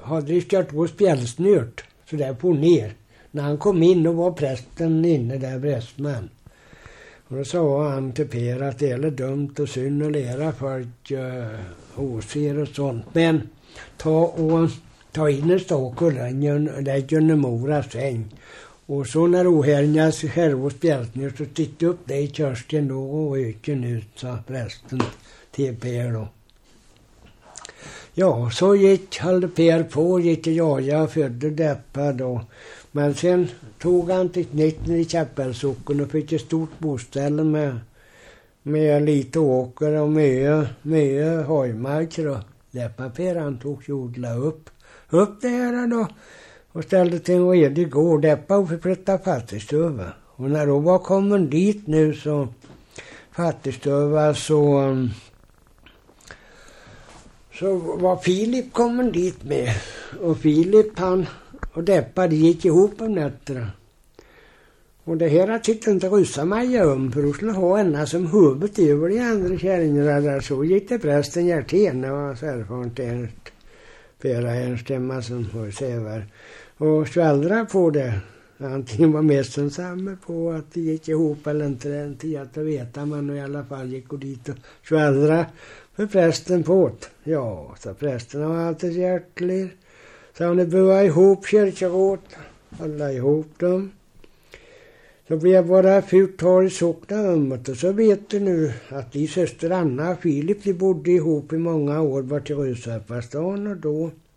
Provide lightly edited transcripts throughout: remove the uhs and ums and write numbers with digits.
hade de kört på spjälsnört så där på ner. När han kom in då var prästen inne där, prästman. Och då sa han till Per att det är dumt och synd att lära folk oser och sånt. Men ta in en stak och lägg under moras säng. Och så när ohärjas själv och spjälsnör så tittade upp det i körsten då och öken ut, sa prästen till Per då. Ja, så höll Per på, gick till jag födde deppa då. Men sen tog han till knytten i Käppelsocken och fick ett stort boställe med lite åker och mycket hojmarker och deppa Per han tog jordla upp det här då och ställde till en redig gård deppa och flyttade fattigstöva. Och när då var kommen dit nu så fattigstöva så var Filip kommen dit med. Och Filip han och deppa, det gick ihop om nätterna. Och det här tyckte inte ryssa mig om, för då skulle ha ena som huvudet över de andra kärringarna där. Så gick det prästen Hjärtene och så erfarnt Pera Ernstämma som var sävar. Och svällra på det. Antingen var mest ensamma på att det gick ihop eller inte, det inte att veta, men i alla fall gick och dit och svällra för prästen på det. Ja, så prästen var alltid hjärtlig. Så han började ihop kyrkogård, alla ihop dem. Så blev bara 4 sockna ömmet och så vet du nu att de syster Anna och Filip de bodde ihop i många år var till Rösarpastan och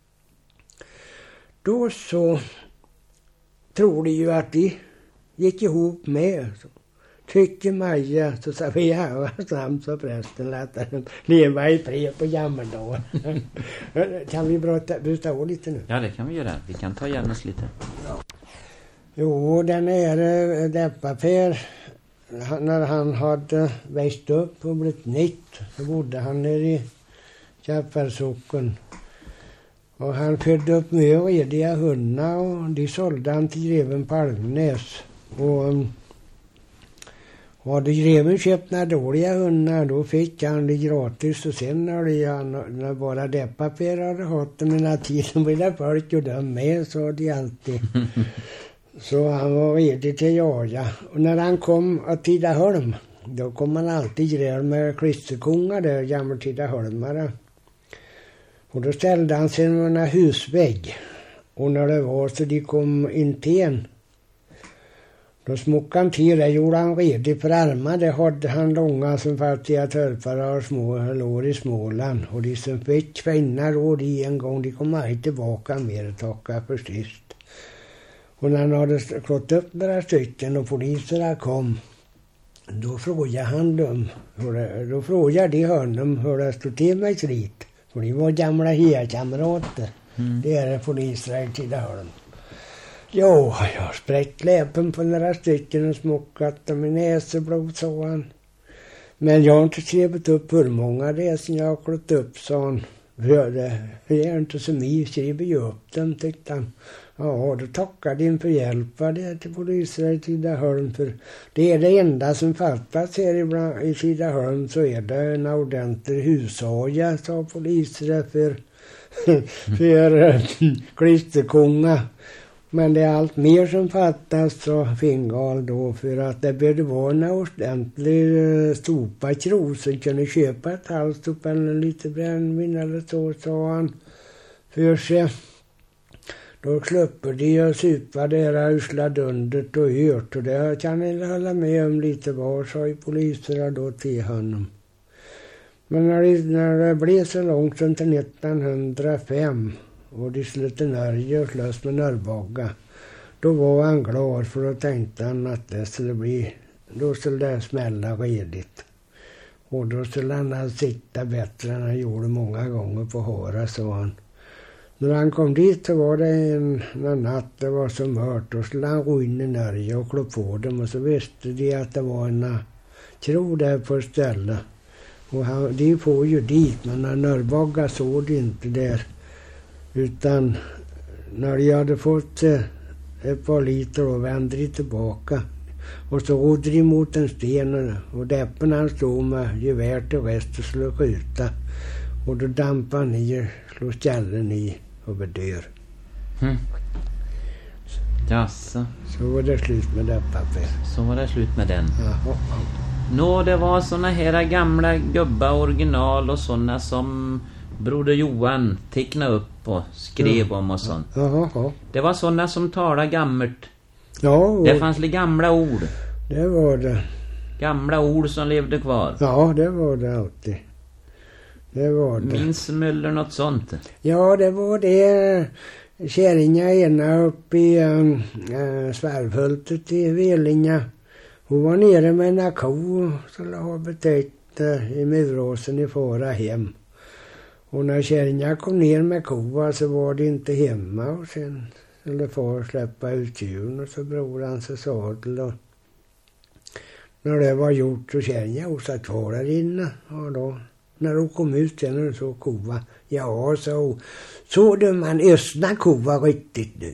då så tror de ju att de gick ihop med. Så tycker Maja, så sa vi ja, snabbt så prästen lät den leva i fred på gammeldagen. Kan vi bryta av lite nu? Ja, det kan vi göra. Vi kan ta igen oss lite. Ja. Jo, den är deppa-Per. När han hade växt upp och blivit nytt så bodde han nere i Käppelsocken. Och han födde upp med rediga hundar och de sålde han till greven Palmnäs. Och hade greven köpt några dåliga hundar då fick han det gratis. Och sen när bara deppa-Per hade haft dem i tiden ville folk och de med, så de alltid. Så han var redo till jaga. Och när han kom att Tidaholm, då kom han alltid gräl med klisterkongar där, gamla Tidaholmare. Och då ställde han sig med en husvägg. Och när det var så de kom in till en, då smockade han till det, gjorde han redo för armar. Det hade han långa som fattiga törpare och små lår i Småland. Och de som fick kvinnor och de en gång, de kom inte tillbaka mer tacka för sist. Och när han hade klott upp några stycken och poliserna kom, då frågade han dem, då frågade de honom hur det stod till med krit. För de var gamla herkamrater. Det är poliser i Tidaholm. Jo, jag har spräckt läppen på några stycken och smockat dem i näseblod, sa han. Men jag har inte skrivit upp hur många det är som jag har klott upp, sa han. Det är inte så mycket, skriver ju upp dem, tyckte han. Ja, då tackar din för hjälp det till poliser i Tidaholm. För det är det enda som fattas här i Tidaholm, så är det en ordentlig hushaja, sa poliser för klisterkonga. Men det är allt mer som fattas, sa Fingal då, för att det behövde vara en ordentlig stopa kro som kunde köpa ett halvstop eller lite brännvin eller så, sa han för sig. Då slupper de och supa deras usla dundet och hört, och det kan jag hålla med om lite var, sa ju poliserna då till honom. Men när det blev så långt som till 1905 och de slutade Norge och slös med Norrboga, då var han glad, för då tänkte han att det skulle bli, då skulle det smälla redigt. Och då skulle han sitta bättre än han gjorde många gånger på Hara, sa han. När han kom dit så var det en natt, det var så mört, då skulle han gå in i Norge och klå på dem, och så visste de att det var en kro där på stället. Och de får ju dit, men när Norrboga såg det inte där. Utan när de hade fått ett par liter och vände de tillbaka. Och så rodde de mot en sten och deppen han stod med gevär till väst och skulle skjuta. Och då dampade han i, slog skällen i. och bedör. Jaså. Så var det slut med det papper. Så var det slut med den. Jaha. Nå, det var såna här gamla gubba original och såna som broder Johan tecknade upp och skrev om och sånt. Jaha. Det var såna som talade gammalt. Ja, Det fanns lite gamla ord. det var det. Gamla ord som levde kvar. Ja, det var det alltid. Det var det. Minns Möller något sånt? Ja, det var det. Kärringa ena uppe i Svärvhultet i Velinga. Hon var nere med en ko och skulle ha betäckt i Muråsen i Fara hem. Och när kärringa kom ner med koa så var det inte hemma och sen skulle far släppa ut djuren och så bror han sig sadel och när det var gjort så kärringa hon satt kvar där inne och då när hon kom ut sen och så koa, ja så du man ösna koa riktigt nu.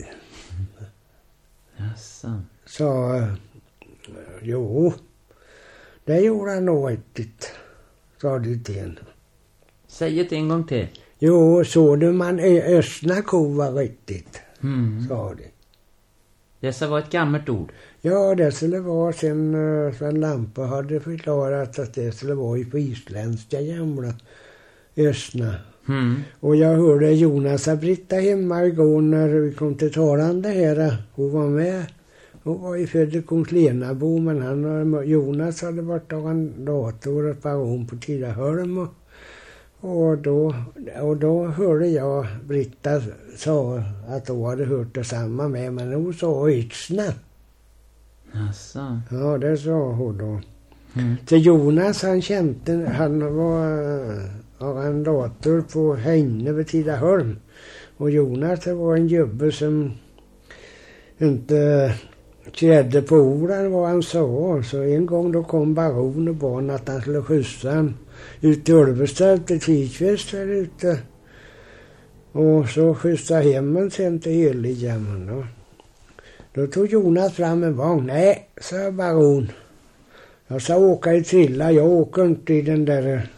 Jaså. Så jo, det gjorde han nog riktigt, sa det till henne. Säg det en gång till. Jo, så du man ösna koa riktigt, sa det. Dessa var ett gammalt ord. Ja, det skulle vara sen Sven Lampa hade förklarat att det skulle vara på isländska gamla ösna. Och jag hörde Jonas och Britta hemma igår när vi kom till talande här. Hon var med. Hon var i Födekons Lenabo, men Jonas hade varit av en dator och baron på Tidaholm. Och då hörde jag Britta sa att hon hade hört detsamma med, men hon sa yxna. Jaså. Ja, det sa hon då. Så Jonas han var av en dator på Hänge vid Tidaholm. Och Jonas det var en gubbe som inte krädde på orden vad han sa. Så en gång då kom baron och bad att han skulle skjutsa han ut till Ulvestad till Tidkvist där ute. Och så skjutsade hemmen sen till Helighamn. Då tog Jonas fram en vagn. Nej, sa baron. Jag sa åka i trilla. Jag åker inte i den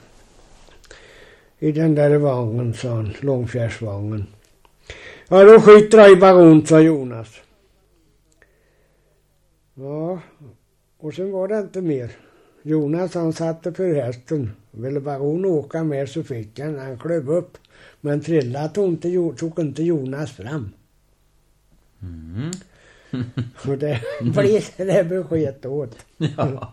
där vagnen, sa han. Långfjärsvagnen. Ja, då skjuter jag i baron, sa Jonas. Ja, och sen var det inte mer. Jonas han satte för hästen. Ville baron åka med så fick han. Han klöv upp. Men trilla tog inte Jonas fram. Och det blir det beskedet åt. Ja.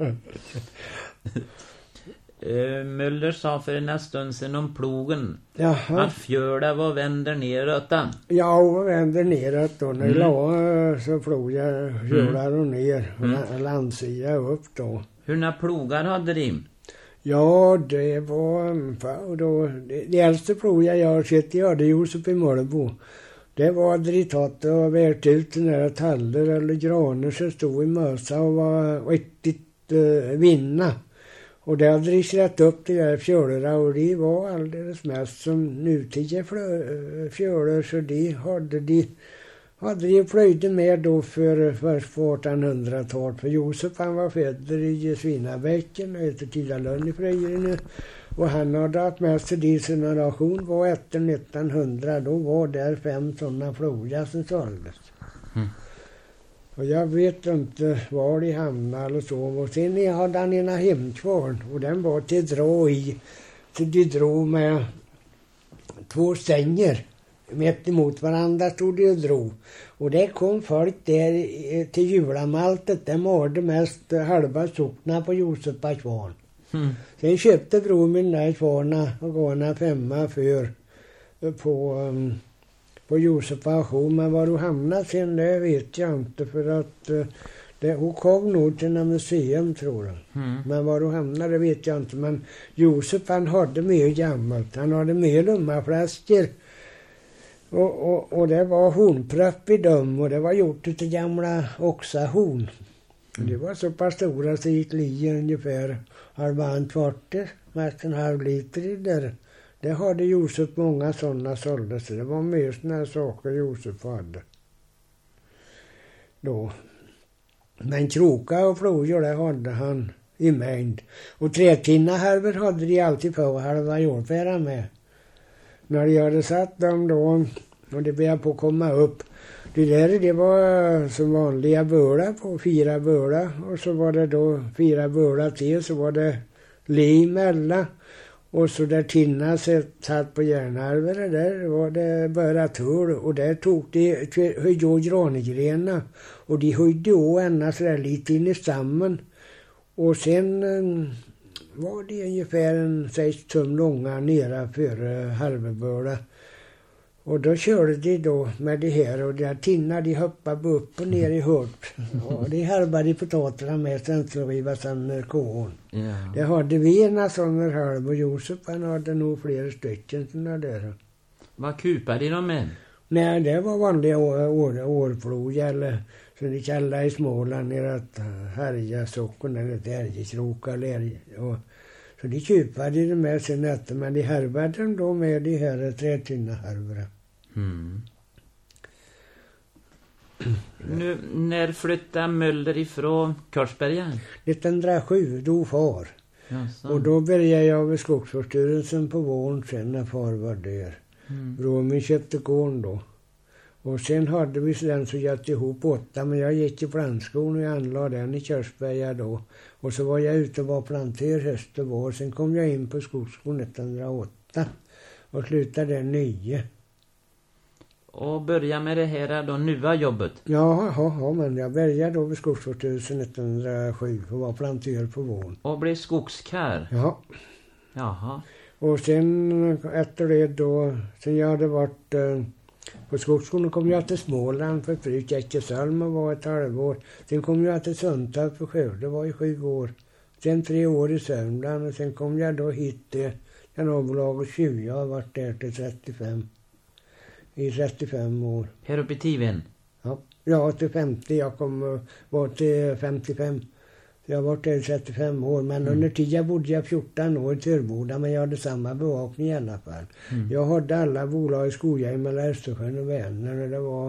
Möller sa för en stund sedan om plogen. Jaha. Att fjörda var vänder neråt den. Ja, och vänder neråt då. När la så plogar fjörda och ner. Och landsida upp då. Hur när plogar hade de? Ja, det var då, det äldste plogar jag har sett, jag hade Josef i Mölbo. Det var dritat och värt ut några taller eller graner som stod i mössa och var riktigt vinna. Och det hade de slätt upp de där fjörderna och de var alldeles mest som nutida fjörder så de hade de plöjde med då för 1800-talet. För Josef han var född i Svinabäcken och heter Tidalön i Fröjre nu. Och han hade haft med sig din generation var efter 1900. Då var där 5 sådana plogar som såldes. Och jag vet inte var de hamnade eller så. Och sen hade han ena hemkvarn och den var till dra i. Så de drog med 2 stänger. Mitt emot varandra stod de och drog. Och det kom folk där till Julamaltet. De mådde mest halva sockna på Josefpa kvarn. Sen köpte bror min där kvarna och gav en 5 för på Josefpa auktion. Men var du hamnade sen det vet jag inte för att hon kom nog till en museum tror jag. Men var du hamnade vet jag inte. Men Josef han hade mycket gammalt. Han hade mycket lummaflaskor. Och det var hornpröpp i dem och det var gjort till gamla oxahorn. Det var så pass stora så gick li ungefär halva en kvarter, mest en halv liter i där. Det hade Josef många sådana sålda så det var mer sådana saker Josef hade. Då. Men kroka och flojor det hade han i mängd. Och trätinna halvor hade de alltid på halva jordfära med. när jag hade satt dem då och det började på att komma upp. Det var som vanliga bölar på, 4 bölar. Och så var det då 4 bölar till, så var det lim emellan. Och så där Tinna satt på järnhalvorna där var det bara tull. Och där tog de, höjde granegrenar. Och de höjde å ända så där lite in i stammen. Och sen var det ungefär en 6 tum långa nere för halvböla. Och då körde de då med det här och där Tinna de hoppade upp och ner i hört. Och de halvade potaterna med sen så riva sönder kån. Ja. Det hade vi ena sådana halv och Josef han hade nog flera stycken sådana där. Vad kupade de med? Nej, det var vanliga årflog eller som de kallar i Småland nere att härja sockon eller ärgekroka eller så de kupade de med sin nätter, men de härvade dem då med de här trätinnaharvorna. Mm. Nu, när flyttade Möller ifrån Korsberga? 1907, då far. Jaså. Och då började jag vid skogsvårdsstyrelsen på våren sen när far var där. Bror min köpte gården då. Och sen hade vi den så gett ihop 8, men jag gick i plantskolan och jag anlade den i Korsberga då. Och så var jag ute och var planter höst och vår. Sen kom jag in på skogsskolan 1908 och slutade den 9. Och börja med det här då nya jobbet? Ja, men jag började då vid skogsvårdsstyrelsen 1907 och var planter på våren. Och blev skogskär? Ja. Jaha. Och sen efter det då, sen jag hade varit på skogsskolan kom jag till Småland för förut Eckersholm och var ett halvår. Sen kom jag till Sundtorp för Skövde, var i 7 år. Sen 3 år i Sörmland och sen kom jag då hit till Kanalbolaget 20. Jag har varit där till 35. I 35 år. Här uppe i Tivin? Ja, till 50. Jag var till 55. Jag har varit där i 35 år. Men under tiden bodde jag 14 år i Törboda. Men jag hade samma bevakning i alla fall. Jag hade alla bolag i Skoja mellan Östersjön och Vänern. Och det var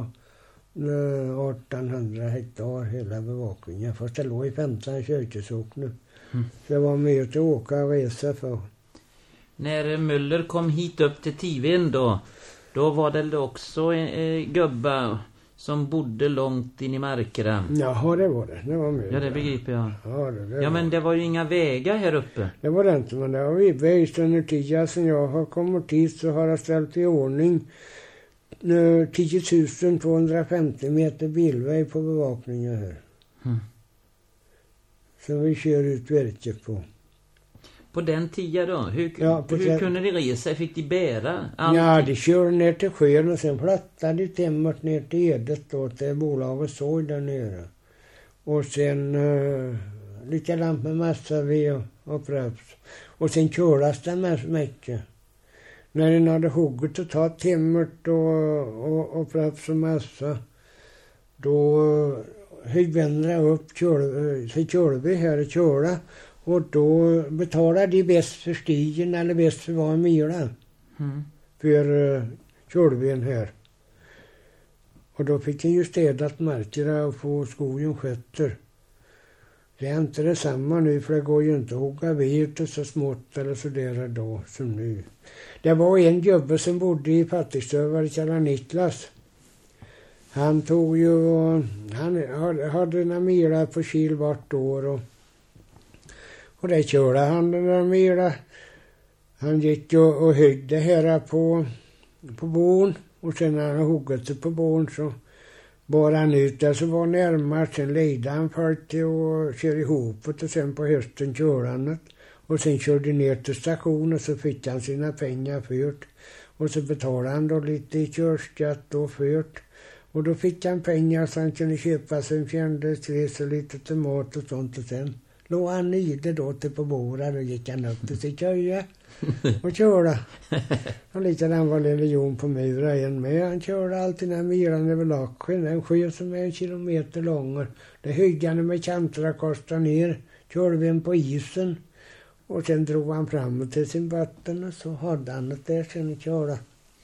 1800 hektar hela bevakningen. Fast det låg i 15 kyrkesåkner. Så det var med att åka och resa för. När Möller kom hit upp till Tivin då var det också en gubba som bodde långt in i markerna. Jaha, det var det. Det var med. Ja, det begriper jag. Ja, det men det var ju inga vägar här uppe. Det var det inte, men det har vi vägt under tiden sen jag har kommit hit så har jag ställt i ordning 10 250 meter bilväg på bevakningen här. Som vi kör ut verket på. På den tiden då? Hur kunde de resa? Fick de bära allt? Ja, de körde ner till sjön och sen flyttade de timmert ner till Edet då, till bolaget såg där nere. Och sen likadant med massaved och pröps. Och sen kördes det med mycket. När den hade hugget och tagit timmert och pröps och massa, då höjvändrade upp, så körde vi här och körde. Och då betalade de bäst för stigen eller bäst för var mila. För körden här. Och då fick jag ju städat markerna och få skogen skötter. Det är inte detsamma nu för det går ju inte att hugga ved så smått eller sådär då som nu. Det var en gubbe som bodde i Fattigstövar, kallad Niklas. Han tog ju, han hade en mila på kil vart år och där körde han den där mila. Han gick och höjde här på bån. Och sen när han huggat sig på bån så bar han ut där så var närmare. Sen ledde han folk till och körde ihop och sen på hösten körde han det. Och sen körde ner till stationen och så fick han sina pengar fört. Och så betalade han då lite i körskatt och fört. Och då fick han pengar så han kunde köpa sig en fjärndelsres och lite tomat och sånt och sen låg han i det då till på bordet och gick han upp till sig köja och körde. Och likadant var lille Jon på Myra igen med. Han körde alltid den här myran över Lacken. En sjö som är 1 kilometer lång. Det höjde han med kanter och kostade ner. Körde vi en på isen. Och sen drog han fram till sin vatten och så hade han det där sen och körde.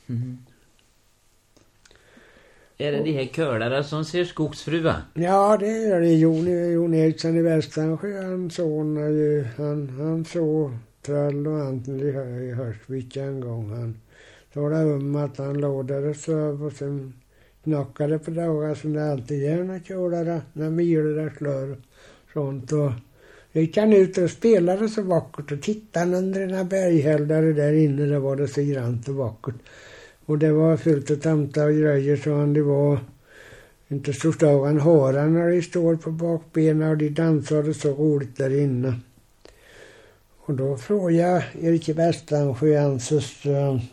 Är det de här kördare som ser skogsfruva? Ja, det är det. Jon Eriksson i Västansjö, hans son, han såg trall och anten i Hörsvik en gång. Han talade om att han låg där och söv och sen knackade på dagar som det alltid gärna körde när myror där slör sånt. Och gick han ut och spelade så vackert och tittade under den här berghäldare där inne, där var det så grant och vackert. Och det var fullt av tamta och grejer så han det var inte så större än haran när de står på bakbenen och de dansade så roligt där inne. Och då frågade jag Erik Västansjöanses,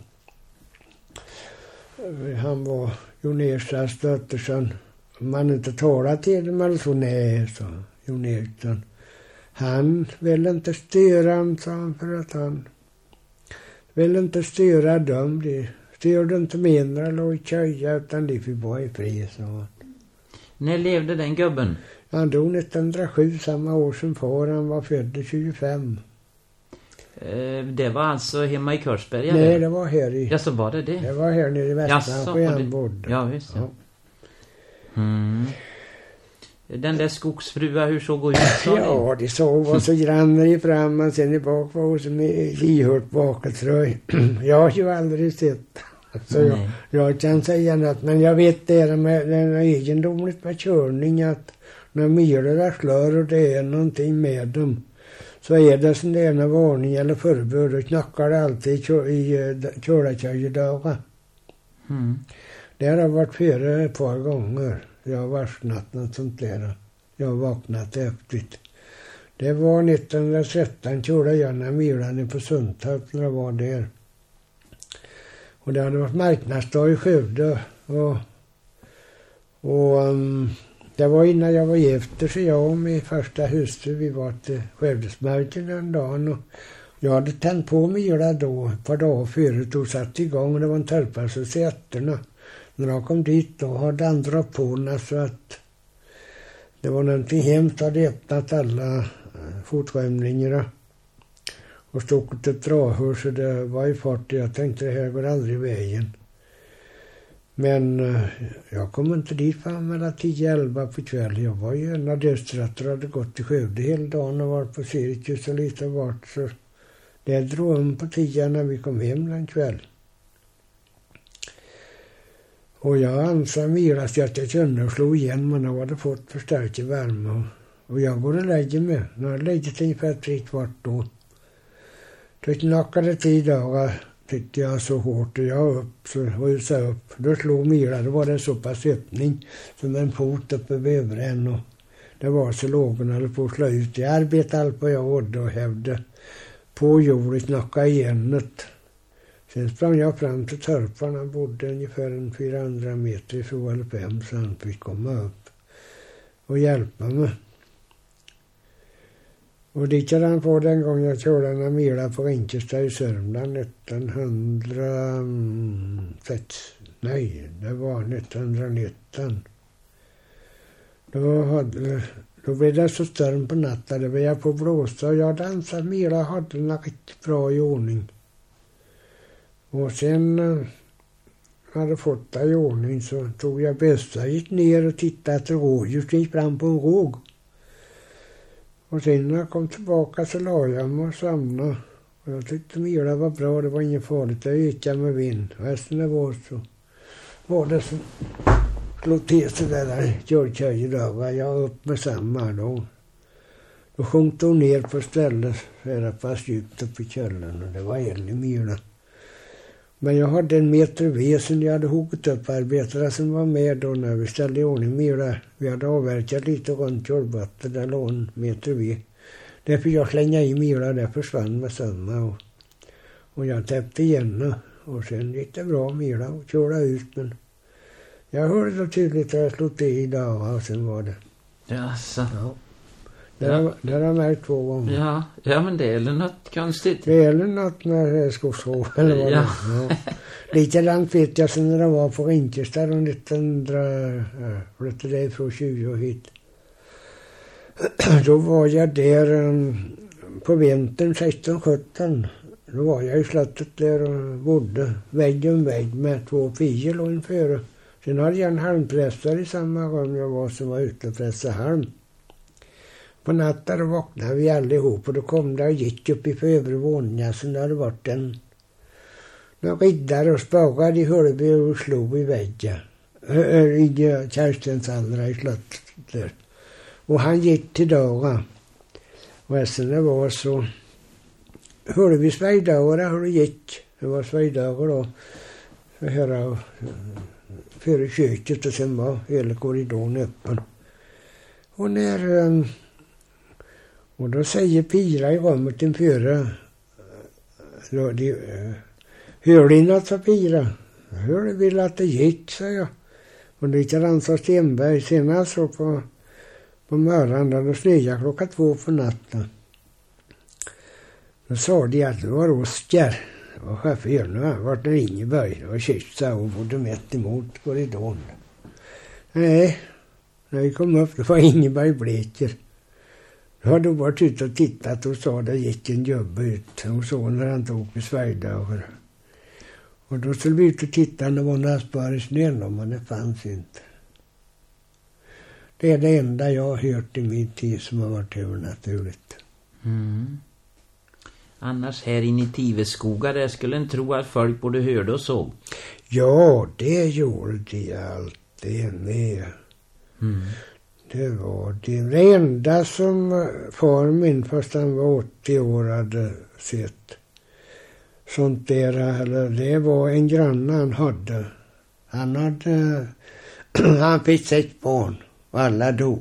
han var Jon Ersas dötterson, om man inte talade till dem eller så, nej, så Jon Eriksson. Han ville inte störa dem, sa han, för att han ville inte störa dem. De störde inte mindre eller i köja utan de fick vara i fred, sa han. När levde den gubben? Han dog 1907, samma år som far. Han var född 25. Det var alltså hemma i Körsberga? Nej, det var här i... Ja, så var det det? Det var här nere i Västmanland bodde. Ja, visst. Ja. Mm. Den där skogsfrua, hur såg hon ut? Ja, de såg var så grannar i fram och sen i bak var hon som ihört bakeltröj. Jag har ju aldrig sett. Så jag kan säga något, men jag vet det med den egendomligt med körning att när myrorna slår och det är någonting med dem så är det som det är en varning eller förbud och knackar det alltid i kördagar. Mm. Det har varit före ett par gånger. Jag har varsnat något sånt där. Jag har vaknat häftigt. Det var 1913 körde jag när myrorna på Sundtorp när jag var där. Och det hade varit marknadsdag i Skövde. Och det var innan jag var gifter så jag och min första hustru, vi var till Skövdesmarken den dagen. Och jag hade tänt på myra då ett par dagar förut och satt igång. Och det var en törpa så sätterna. När jag kom dit då hade andra på så att det var någonting hemskt. Hade öppnat alla fotskämlingarna. Och stod ett drahör så det var i fart. Jag tänkte det här går aldrig vägen. Men jag kom inte dit fram mellan 10-11 på kväll. Jag var ju en av dödsrätter och hade gått till Skövde hela dagen och varit på cirkus och lite vart. Så det drog om på 10 när vi kom hem den kväll. Och jag ansåg mirast att jag kunde och slog igen men jag hade fått förstärkt värme. Och jag går och lägger mig. När jag lägger ungefär 3/4 då. Då knackade 10 dagar tyckte jag så hårt och jag upp så rusade upp. Då slog myra, då var det så pass öppning som en fot uppe över en och det var så lågen eller på att slå ut. Jag arbetade allt vad jag hade och hävde på jorden, knackade igen det. Sen sprang jag fram till törparna, bodde ungefär 400 meter ifrån eller 5 så han fick komma upp och hjälpa mig. Och dit hade han på den gången jag körde en mila på Rinkestad i Sörmland 1906. Nej, det var 1919. Då blev det så storm på natten. Det var jag på blåsa och jag dansade mila och hade den riktigt bra i ordning. Och sen hade fått det i ordning så tog jag bössa, gick ner och tittade efter rådjur, gick fram på en råg. Och sen när jag kom tillbaka så la jag mig och samlade. Och jag tyckte mila var bra, det var inget farligt. Jag gick med vind. Resten det var så. Var det som slog till sig där körköj dagar. Jag upp med samma då. Då sjönk hon ner på stället för att pass djupt upp i källan. Och det var eld i mila. Men jag hade en meter ved som jag hade hugget upp arbetare som var med då när vi ställde i ordning mila. Vi hade avverkat lite runt jordvatten, där låg en meter ved. Där fick jag slänga i mila, där försvann med samma. Och jag täppte igen och sen gick det bra mila och körde ut. Men jag hörde så tydligt att jag slog till idag och sen var det. Jaså. Ja. Det har jag märkt 2 gånger. Ja, men det är väl något konstigt. Det är väl något med skogshov eller vad det är. Likadant vet jag sen när det var på Rinkestad och 1900 flyttade det från 20 och hit. Då var jag där på vintern 16-17. Då var jag i slottet där och bodde vägg om vägg med 2 pigor och inför. Sen hade jag en halmpressare i samma rum jag var som var ute och pressade halm. På natten vaknade vi allihop och då kom det och gick upp i övre våningen. Sen hade det varit en Några riddare och spökar de Hölby och slog i väggen. I Kärstensallra i slottet. Och han gick till dörren. Och sen det var så Hölby sväjdörra hur det gick. Det var sväjdörra då. Här före köket och sen var hela korridoren öppen. Och när och då säger Pira i rummet inför hör ni något, sa Pira? Hör du vill att det gick, sa jag. Och likadant sa Stenberg senast så på morgonen då snöade klockan 2 på natten. Då sa de att det var Oskar och chauffören vart det Ingeberg och kyssa och bodde mätt emot korridoren. Nej, när vi kom upp det var Ingeberg Bleker. Då hade hon varit ute och tittat och sa det gick en gubbe ut. Hon såg när han tog på Sverigedöver. Och då skulle vi ut och titta när var några spår i snön men det fanns inte. Det är det enda jag har hört i min tid som har varit övernaturligt. Mm. Annars här inne i Tiveskogar där skulle en tro att folk både hörde och såg. Ja, det gjorde de alltid med. Mm. Det var det enda som far min fast han var 80 år hade sett. Sånt där, eller det var en granne han hade. Han fick 6 barn och alla dog.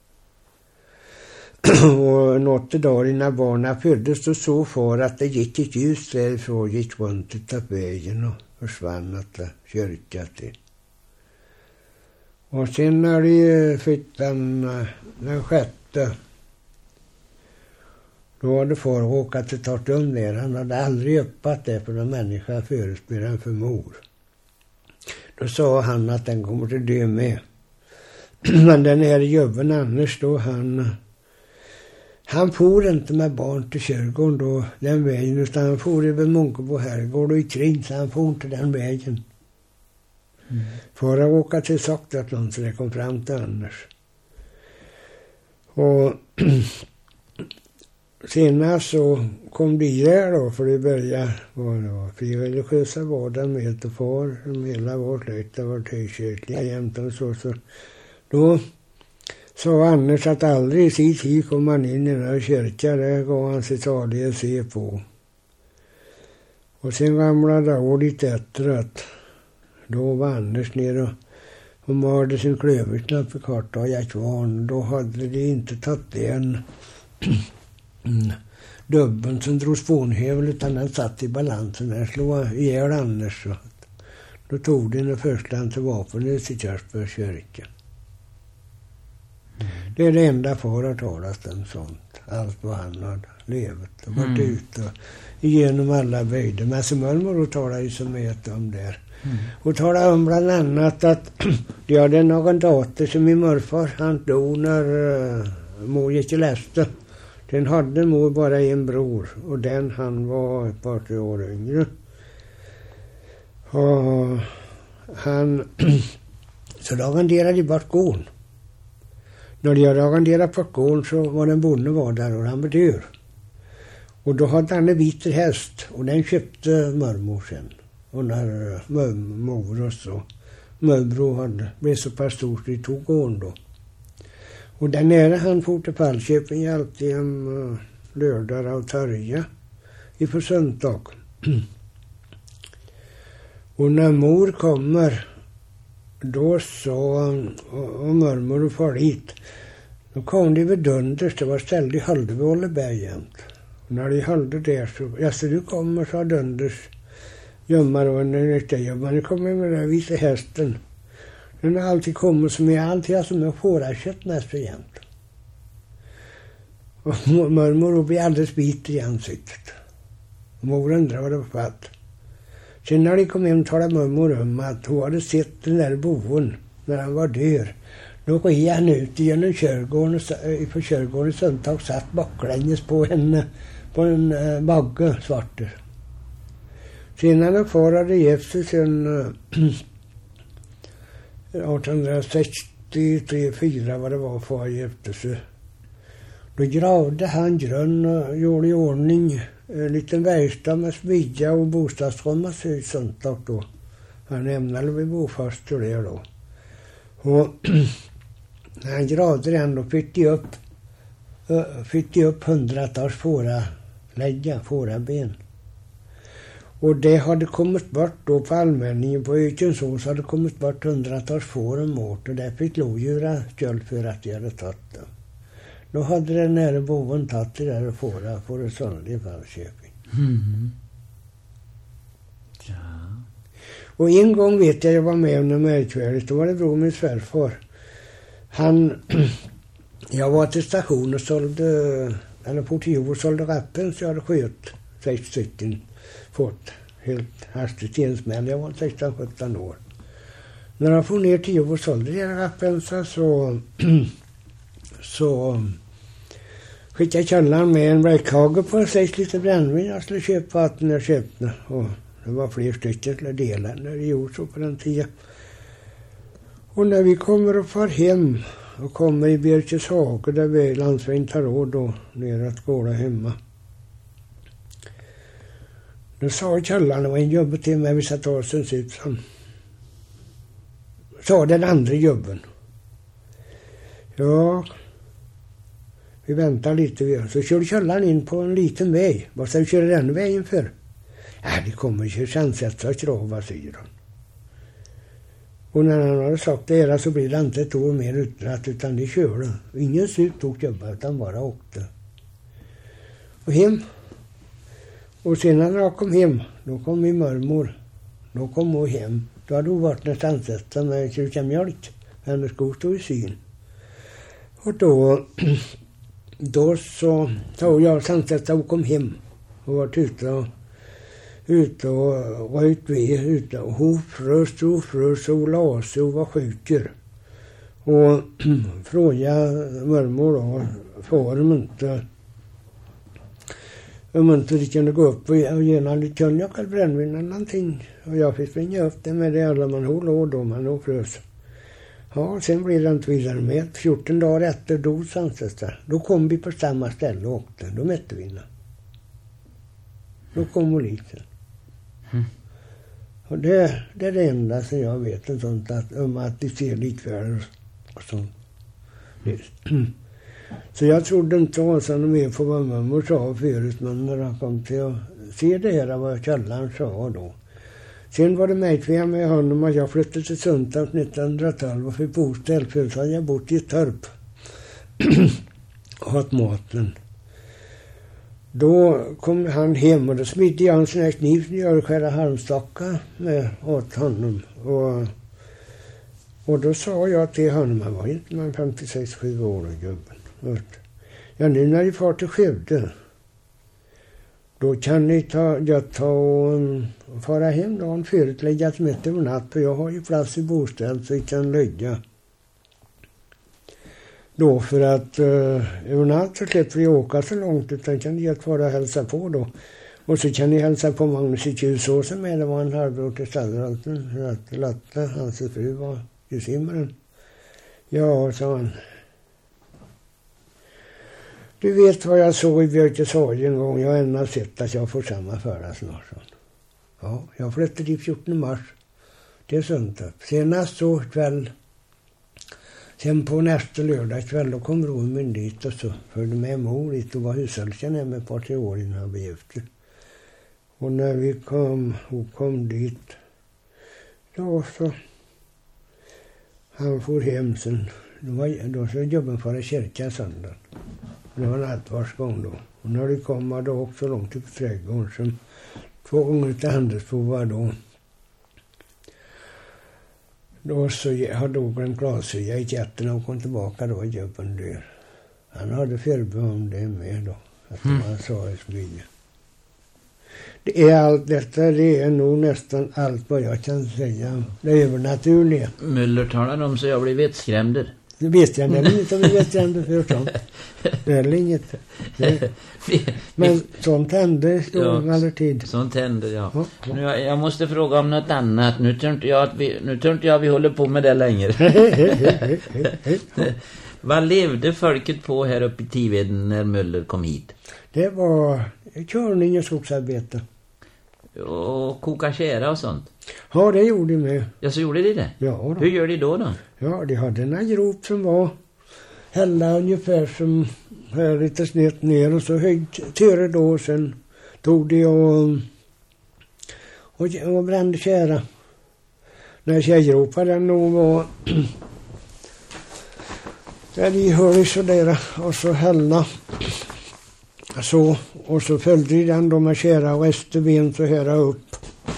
Och något dag innan barnen föddes så far att det gick ett ljus därifrån, gick runt utav vägen och försvann att kyrka till. Och sen när de fick den 6:e, då hade far råkat till Tartum där. Han hade aldrig öppat det för en människa förespelaren för mor. Då sa han att den kommer att dö med. Men den här jobben annars då han for inte med barn till kyrkogården då den vägen utan han for över Munkebo herrgård och i kring så han for inte den vägen. Mm. För att åka till Saktatland så det kom fram till Anders. Och senare så kom de där då för det började vara frireligiösa vården med och far som hela vårt släkt det var tykyrkliga jämt och så då sa Anders att aldrig i sin tid kom han in i den här kyrkan där gav han sitt salig att se på. Och sen ramlade året efter att då var Anders ner och mörde sin klöversnapp för karta och jakvarn. Då hade de inte tagit den dubben som drog spånhövel utan den satt i balansen. Den slog ihjäl Anders. Då tog den första till vapen i sitt Körsbergs kyrka. Det är det enda far har talat om sånt. Allt vad han hade levat och varit ute och igenom alla böjder. Men som mormor talade ju så mycket om där. Och talade om bland annat att de hade någon dotter som min morfar han dog när mor gick till Läste. Den hade mor bara en bror och den han var ett par 3 år yngre. Och han så laganderade de bort gården. När de hade laganderat bort gården så var den bonde var där och han var död. Och då hade han en viter häst och den köpte mormor sen. Och när mor och så morbror blev så pass stort de tog gården då. Och där nere han for till Falköping alltid en lördag av Törja i för söndag. Och när mor kommer då så och mormor och far hit då kom de vid Dunders, det var ställd i Hölde vid Ålleberg jämt. Och när de höllde där så, så du kommer, sa Dunders gömmar och men det kommer med den vita hästen. Den har alltid kommit som är alltid som jag fårakött nästa jämt. Och mormor blir alldeles bit i ansiktet. Och mor undrar vad det var för att. Sen när de kom hem talade mormor om att hon hade sett den där boven när han var död. Då red han ut genom kyrkogården på kyrkogården söndag satt baklänges på en bagge svarter. Sen han far hade gift sig sen 1863-4 vad det var far gifte sig. Då gravde han grön och gjorde i ordning en liten verkstad med smidja och bostadsrum och sånt då. Han ämnade vid bofast och det då. Och när han gravde den då fick de upp hundratals fåraben. Och det hade kommit bort då på allmänningen på Ökensås hade kommit bort hundratals får om året och där fick lodjura stöld för att de hade tagit dem. Då hade den nära boven tagit det där och fåra för det sålde i Falköping. Mm. Ja. Och en gång vet jag var med om det märkvärdigt. Då var det bror min svärfar. Jag var till station och sålde, eller på Tio och sålde rappen så jag hade sköt 6 stycken. Fått helt hastigt insmäll. Jag var 16-17 år. När jag får ner 10 och sålde det rappen så skickade jag källaren med en bräckhage på 6 liter brännvin. Jag skulle köpa vatten jag köpte. Och det var fler stycken till att dela när det gjorde så på den tiden. Och när vi kommer och far hem och kommer i Birkeshage där vi landsvägen tar råd och ner att gårda hemma. Då sa källaren, det var en jobbe till mig, vi satt oss en ut som sa den andra jobben. Ja, vi väntar lite. Så körde källaren in på en liten väg. Vad ska vi köra den vägen för? Ja, det kommer ju chansätta och krava, säger han. Och när han hade sagt det så blir det inte ett år mer utdratt utan de körde. Ingen sut tog jobba utan bara åkte. Och hem. Och sen när jag kom hem, då kom min mormor. Då kom hon hem. Då hade hon varit nästan ansätta med kyrka mjölk. Hennes sko stod i syn. Och då så tog jag sansätta och kom hem. Och var ute och röjt ved ute. Och hon frös och la sig och var sjuker. Och frågade mormor då, för om inte de kunde gå upp och ge en lite konjak eller brännvin eller någonting. Och jag fick springa upp det med det alla man håller då man nog frös. Ja, sen blev det inte vidare med. 14 dagar efter dog sansätta. Då kom vi på samma ställe och åkte. Då mätte vi innan. Då kom polisen. Och det är det enda som jag vet en sånt om att de ser likvärdigt och sånt. Så jag trodde inte att han med på vad mamma sa förut, men när han kom till att se det här vad källaren sa då. Sen var det märkligt med honom att jag flyttade till Sundtorp 1912 och fick bostad. Förut hade jag bott i ett torp och haft maten. Då kom han hem och då smidde jag en sån här kniv som jag skära halmstockar med åt honom. Och då sa jag till honom, han var inte man 56-7 år gubben. Ja, nu när vi far till Skövde, då kan ni ta och fara hem då en förutläggat mitt över natt. För jag har ju plats i bostad så vi kan lägga. Då för att över natt så slipper vi åka så långt utan kan ni att fara och hälsa på då. Och så kan ni hälsa på Magnus i Tjusåsen med. Det var en halvbror till Stallralten. Lotta, hans fru var i simmaren. Ja, sa han. Du vet vad jag såg i Björkeshage en gång. Jag har ännu sett att jag får samma förra snart. Ja, jag flyttade till 14 mars till Sundtorp. Senast så kväll. Sen på nästa lördag kväll då kom Romen dit och så följde med mor dit och var hushållsen hemma ett par 3 år innan han blev efter. Och när vi kom dit då så han får hem sen. Då så jobben för i kyrkan söndag. Det var nattvarsgång då. Och när det kom då också långt upp i trädgården som 2 gånger till handelsprovar då. Då så hade dog en glasöga i jätten och kom tillbaka då i jobben där. Han hade förbehånd det med då. Att man sa i smyga. Det är allt detta, det är nog nästan allt vad jag kan säga. Det är övernaturliga. Müller talar om så jag blir vettskrämd. Det vet jag inte om vi vet ändå för sånt. Det är inget. Men sånt händer stor alltid. Sånt händer, ja. Nu, jag måste fråga om något annat. Nu tror inte jag vi håller på med det längre. Vad levde folket på här uppe i Tiveden när Möller kom hit? Det var körning och skogsarbete. Och koka kära och sånt? Ja, det gjorde de med. Ja, så gjorde de det? Ja, då. Hur gör de då? Ja, de hade en grop som var hälla ungefär som här lite snett ner och så höjt tyre då och sen tog de och brände kära. När kärgropa den nog var där de höll sådär och så hälla så och så följde de den då med kära och resten så här upp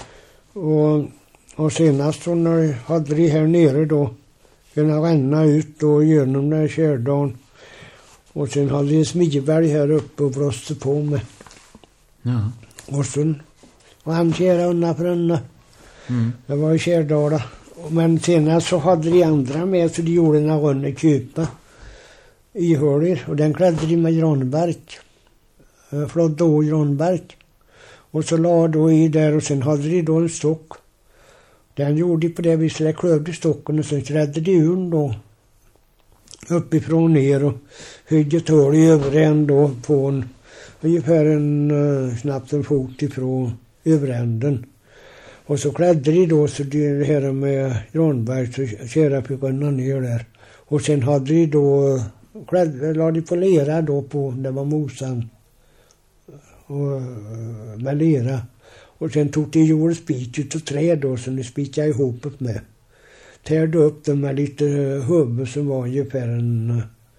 och senast så när hade de här nere då kunna ränna ut då genom den här kärdagen och sen hade de smidberg här uppe och blåste på med Ja. och sen rann kära undan för undan. Det var i Kärdala. Men senast så hade de andra med så de gjorde en rönne kypa i hörler och den klädde de med granbark. Flott då granbark. Och så la då i där och sen hade de då en stock. Den gjorde de på det viset, där klövde stocken och sen klädde de ur då uppifrån ner och höjde ett hål i överän då på en ungefär knappt en fot ifrån överänden. Och så klädde de då så det här med granberg så kära fick ränna ner där. Och sen hade de då la de på lera då på, det var mosan och med lera. Och sen tog de jord spik ut och träd då som de spikade ihop med. Tärde upp dem med lite huvud som var ungefär en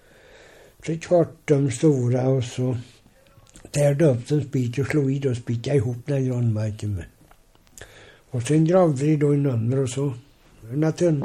3/4 stora och så tärde upp den spik och slog i då och spikade ihop den granmarken med. Och sen gravde de då i nummer och så natön